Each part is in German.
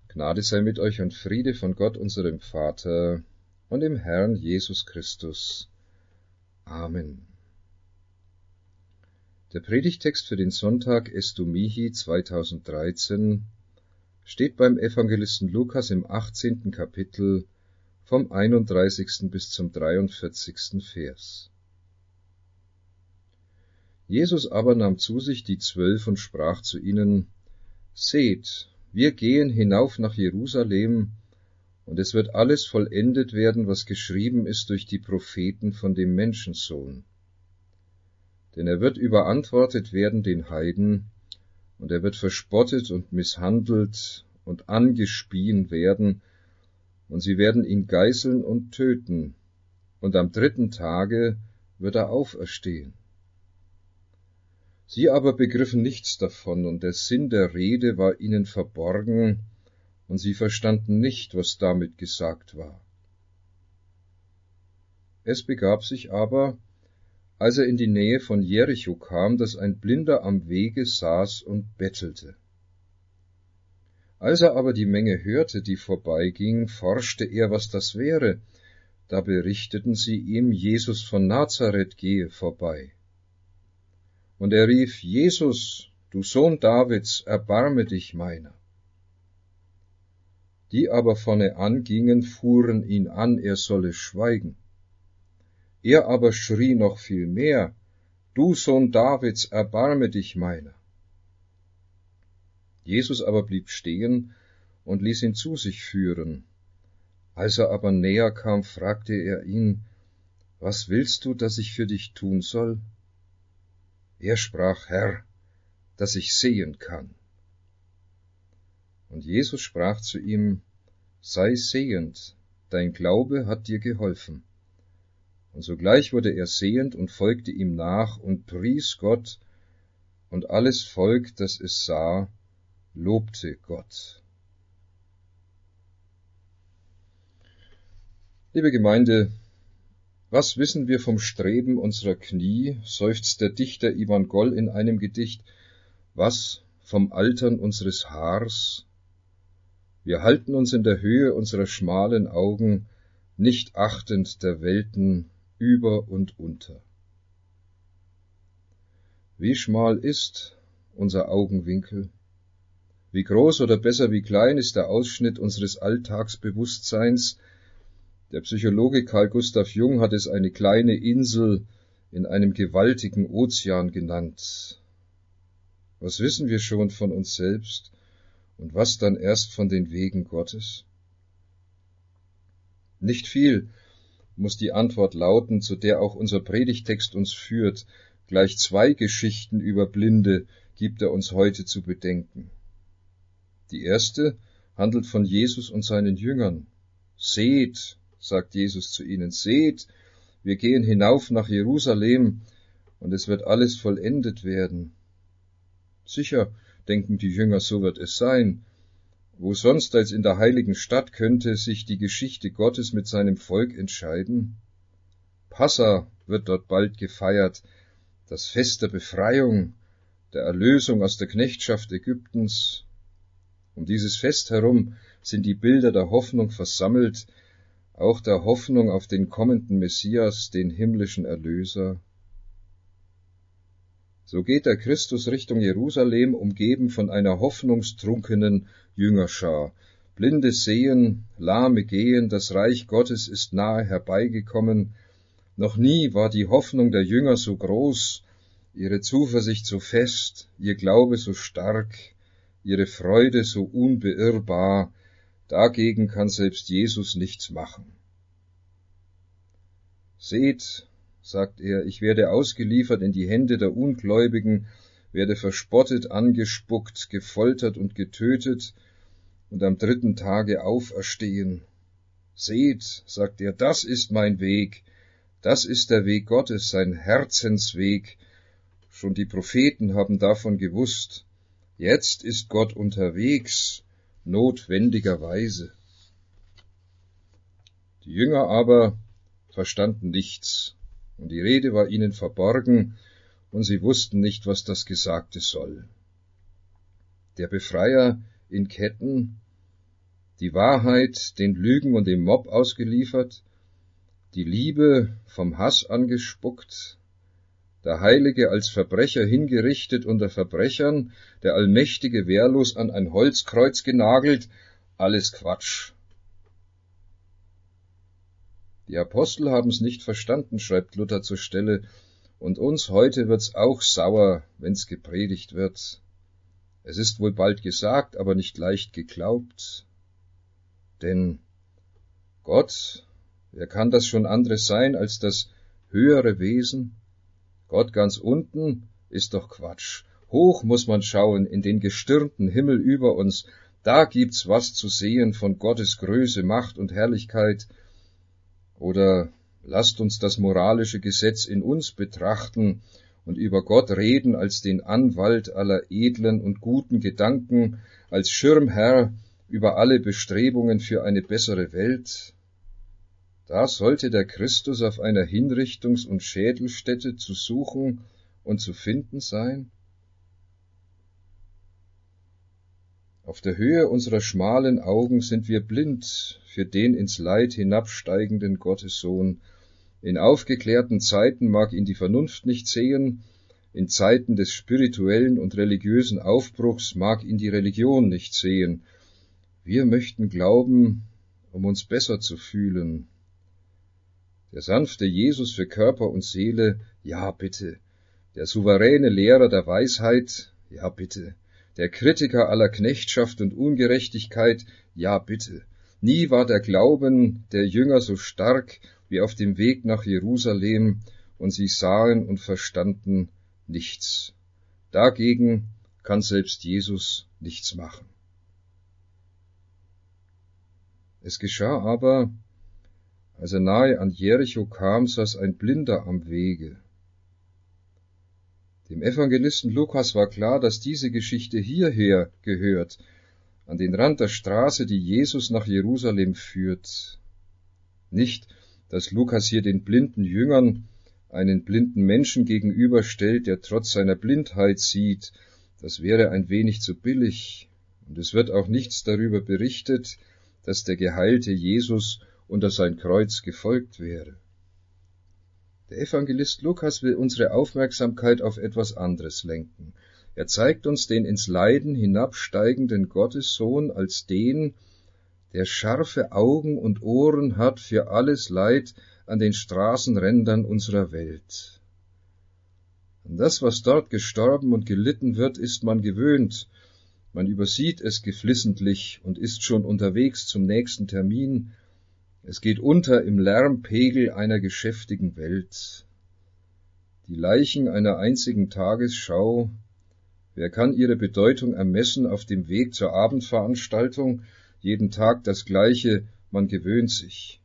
Gnade sei mit euch und Friede von Gott, unserem Vater, und dem Herrn Jesus Christus. Amen. Der Predigtext für den Sonntag Estu Mihi 2013 steht beim Evangelisten Lukas im 18. Kapitel vom 31. bis zum 43. Vers. Jesus aber nahm zu sich die 12 und sprach zu ihnen: Seht, wir gehen hinauf nach Jerusalem, und es wird alles vollendet werden, was geschrieben ist durch die Propheten von dem Menschensohn. Denn er wird überantwortet werden den Heiden, und er wird verspottet und misshandelt und angespien werden, und sie werden ihn geißeln und töten, und am 3. Tage wird er auferstehen. Sie aber begriffen nichts davon, und der Sinn der Rede war ihnen verborgen, und sie verstanden nicht, was damit gesagt war. Es begab sich aber, als er in die Nähe von Jericho kam, dass ein Blinder am Wege saß und bettelte. Als er aber die Menge hörte, die vorbeiging, forschte er, was das wäre. Da berichteten sie ihm, Jesus von Nazareth gehe vorbei. Und er rief: Jesus, du Sohn Davids, erbarme dich meiner. Die aber vorne angingen, fuhren ihn an, er solle schweigen. Er aber schrie noch viel mehr: Du Sohn Davids, erbarme dich meiner. Jesus aber blieb stehen und ließ ihn zu sich führen. Als er aber näher kam, fragte er ihn: Was willst du, dass ich für dich tun soll? Er sprach: Herr, dass ich sehen kann. Und Jesus sprach zu ihm: Sei sehend, dein Glaube hat dir geholfen. Und sogleich wurde er sehend und folgte ihm nach und pries Gott, und alles Volk, das es sah, lobte Gott. Liebe Gemeinde, was wissen wir vom Streben unserer Knie, seufzt der Dichter Ivan Goll in einem Gedicht, was vom Altern unseres Haars? Wir halten uns in der Höhe unserer schmalen Augen, nicht achtend der Welten über und unter. Wie schmal ist unser Augenwinkel? Wie groß oder besser wie klein ist der Ausschnitt unseres Alltagsbewusstseins? Der Psychologe Carl Gustav Jung hat es eine kleine Insel in einem gewaltigen Ozean genannt. Was wissen wir schon von uns selbst und was dann erst von den Wegen Gottes? Nicht viel, muss die Antwort lauten, zu der auch unser Predigtext uns führt. Gleich 2 Geschichten über Blinde gibt er uns heute zu bedenken. Die erste handelt von Jesus und seinen Jüngern. Seht, sagt Jesus zu ihnen, seht, wir gehen hinauf nach Jerusalem, und es wird alles vollendet werden. Sicher, denken die Jünger, so wird es sein. Wo sonst als in der heiligen Stadt könnte sich die Geschichte Gottes mit seinem Volk entscheiden? Passa wird dort bald gefeiert, das Fest der Befreiung, der Erlösung aus der Knechtschaft Ägyptens. Um dieses Fest herum sind die Bilder der Hoffnung versammelt, auch der Hoffnung auf den kommenden Messias, den himmlischen Erlöser. So geht der Christus Richtung Jerusalem, umgeben von einer hoffnungstrunkenen Jüngerschar. Blinde sehen, Lahme gehen, das Reich Gottes ist nahe herbeigekommen. Noch nie war die Hoffnung der Jünger so groß, ihre Zuversicht so fest, ihr Glaube so stark, ihre Freude so unbeirrbar. Dagegen kann selbst Jesus nichts machen. Seht, sagt er, ich werde ausgeliefert in die Hände der Ungläubigen, werde verspottet, angespuckt, gefoltert und getötet und am 3. Tage auferstehen. Seht, sagt er, das ist mein Weg, das ist der Weg Gottes, sein Herzensweg. Schon die Propheten haben davon gewusst. Jetzt ist Gott unterwegs, notwendigerweise. Die Jünger aber verstanden nichts, und die Rede war ihnen verborgen, und sie wussten nicht, was das Gesagte soll. Der Befreier in Ketten, die Wahrheit den Lügen und dem Mob ausgeliefert, die Liebe vom Hass angespuckt, der Heilige als Verbrecher hingerichtet unter Verbrechern, der Allmächtige wehrlos an ein Holzkreuz genagelt, alles Quatsch. Die Apostel haben's nicht verstanden, schreibt Luther zur Stelle, und uns heute wird's auch sauer, wenn's gepredigt wird. Es ist wohl bald gesagt, aber nicht leicht geglaubt. Denn Gott, wer kann das schon anderes sein als das höhere Wesen? Gott ganz unten ist doch Quatsch. Hoch muss man schauen in den gestirnten Himmel über uns. Da gibt's was zu sehen von Gottes Größe, Macht und Herrlichkeit. Oder lasst uns das moralische Gesetz in uns betrachten und über Gott reden als den Anwalt aller edlen und guten Gedanken, als Schirmherr über alle Bestrebungen für eine bessere Welt. Da sollte der Christus auf einer Hinrichtungs- und Schädelstätte zu suchen und zu finden sein? Auf der Höhe unserer schmalen Augen sind wir blind für den ins Leid hinabsteigenden Gottessohn. In aufgeklärten Zeiten mag ihn die Vernunft nicht sehen, in Zeiten des spirituellen und religiösen Aufbruchs mag ihn die Religion nicht sehen. Wir möchten glauben, um uns besser zu fühlen. Der sanfte Jesus für Körper und Seele, ja bitte. Der souveräne Lehrer der Weisheit, ja bitte. Der Kritiker aller Knechtschaft und Ungerechtigkeit, ja bitte. Nie war der Glauben der Jünger so stark wie auf dem Weg nach Jerusalem, und sie sahen und verstanden nichts. Dagegen kann selbst Jesus nichts machen. Es geschah aber, als er nahe an Jericho kam, saß ein Blinder am Wege. Dem Evangelisten Lukas war klar, dass diese Geschichte hierher gehört, an den Rand der Straße, die Jesus nach Jerusalem führt. Nicht, dass Lukas hier den blinden Jüngern einen blinden Menschen gegenüberstellt, der trotz seiner Blindheit sieht. Das wäre ein wenig zu billig. Und es wird auch nichts darüber berichtet, dass der geheilte Jesus unter sein Kreuz gefolgt wäre. Der Evangelist Lukas will unsere Aufmerksamkeit auf etwas anderes lenken. Er zeigt uns den ins Leiden hinabsteigenden Gottessohn als den, der scharfe Augen und Ohren hat für alles Leid an den Straßenrändern unserer Welt. An das, was dort gestorben und gelitten wird, ist man gewöhnt. Man übersieht es geflissentlich und ist schon unterwegs zum nächsten Termin. Es geht unter im Lärmpegel einer geschäftigen Welt. Die Leichen einer einzigen Tagesschau, wer kann ihre Bedeutung ermessen auf dem Weg zur Abendveranstaltung? Jeden Tag das Gleiche, man gewöhnt sich.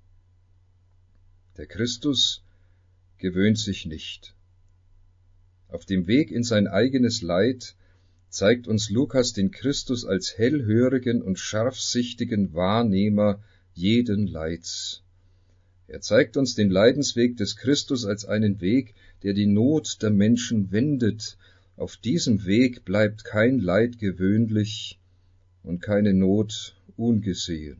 Der Christus gewöhnt sich nicht. Auf dem Weg in sein eigenes Leid zeigt uns Lukas den Christus als hellhörigen und scharfsichtigen Wahrnehmer jeden Leids. Er zeigt uns den Leidensweg des Christus als einen Weg, der die Not der Menschen wendet. Auf diesem Weg bleibt kein Leid gewöhnlich und keine Not ungesehen.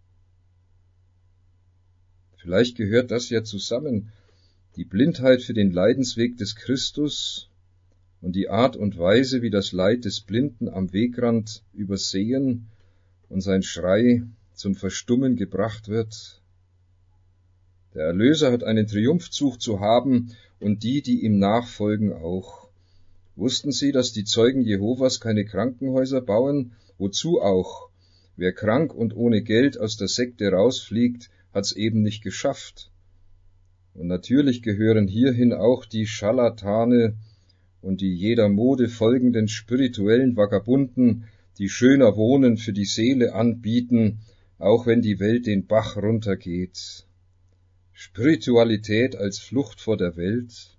Vielleicht gehört das ja zusammen, die Blindheit für den Leidensweg des Christus und die Art und Weise, wie das Leid des Blinden am Wegrand übersehen und sein Schrei zum Verstummen gebracht wird. Der Erlöser hat einen Triumphzug zu haben und die ihm nachfolgen, auch. Wussten Sie, dass die Zeugen Jehovas keine Krankenhäuser bauen? Wozu auch? Wer krank und ohne Geld aus der Sekte rausfliegt, hat's eben nicht geschafft. Und natürlich gehören hierhin auch die Scharlatane und die jeder Mode folgenden spirituellen Vagabunden, die schöner Wohnen für die Seele anbieten, auch wenn die Welt den Bach runtergeht. Spiritualität als Flucht vor der Welt,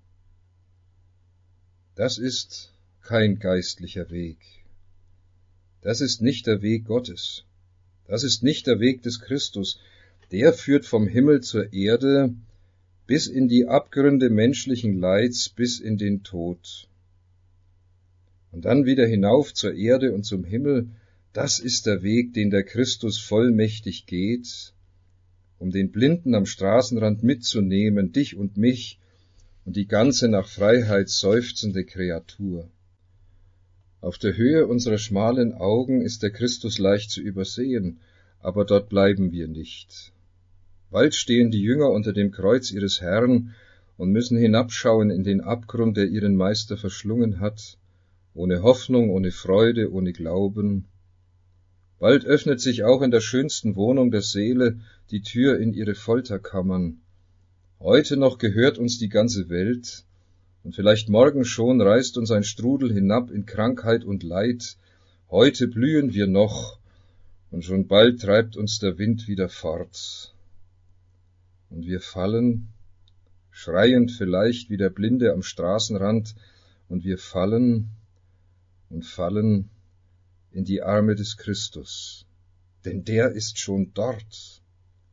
das ist kein geistlicher Weg. Das ist nicht der Weg Gottes. Das ist nicht der Weg des Christus. Der führt vom Himmel zur Erde bis in die Abgründe menschlichen Leids, bis in den Tod. Und dann wieder hinauf zur Erde und zum Himmel, Das ist der Weg, den der Christus vollmächtig geht, um den Blinden am Straßenrand mitzunehmen, dich und mich und die ganze nach Freiheit seufzende Kreatur. Auf der Höhe unserer schmalen Augen ist der Christus leicht zu übersehen, aber dort bleiben wir nicht. Bald stehen die Jünger unter dem Kreuz ihres Herrn und müssen hinabschauen in den Abgrund, der ihren Meister verschlungen hat, ohne Hoffnung, ohne Freude, ohne Glauben. Bald öffnet sich auch in der schönsten Wohnung der Seele die Tür in ihre Folterkammern. Heute noch gehört uns die ganze Welt, und vielleicht morgen schon reißt uns ein Strudel hinab in Krankheit und Leid. Heute blühen wir noch, und schon bald treibt uns der Wind wieder fort. Und wir fallen, schreiend vielleicht wie der Blinde am Straßenrand, und wir fallen und fallen in die Arme des Christus, denn der ist schon dort.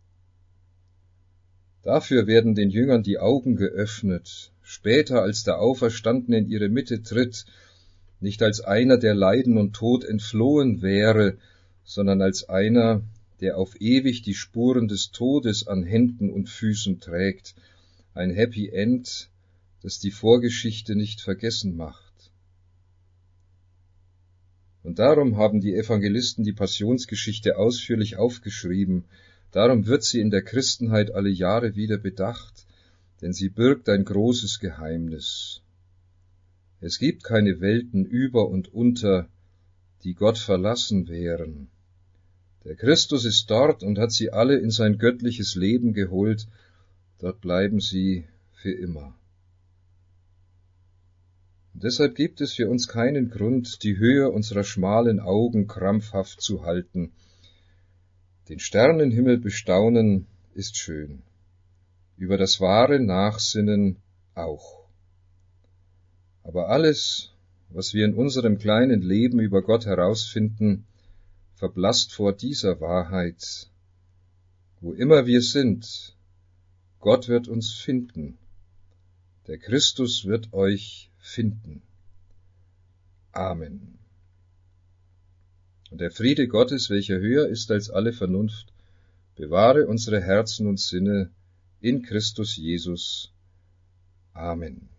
Dafür werden den Jüngern die Augen geöffnet, später als der Auferstandene in ihre Mitte tritt, nicht als einer, der Leiden und Tod entflohen wäre, sondern als einer, der auf ewig die Spuren des Todes an Händen und Füßen trägt, ein Happy End, das die Vorgeschichte nicht vergessen macht. Und darum haben die Evangelisten die Passionsgeschichte ausführlich aufgeschrieben, darum wird sie in der Christenheit alle Jahre wieder bedacht, denn sie birgt ein großes Geheimnis. Es gibt keine Welten über und unter, die Gott verlassen wären. Der Christus ist dort und hat sie alle in sein göttliches Leben geholt, dort bleiben sie für immer. Und deshalb gibt es für uns keinen Grund, die Höhe unserer schmalen Augen krampfhaft zu halten. Den Sternenhimmel bestaunen ist schön, über das wahre Nachsinnen auch. Aber alles, was wir in unserem kleinen Leben über Gott herausfinden, verblasst vor dieser Wahrheit. Wo immer wir sind, Gott wird uns finden. Der Christus wird euch finden. Amen. Und der Friede Gottes, welcher höher ist als alle Vernunft, bewahre unsere Herzen und Sinne in Christus Jesus. Amen.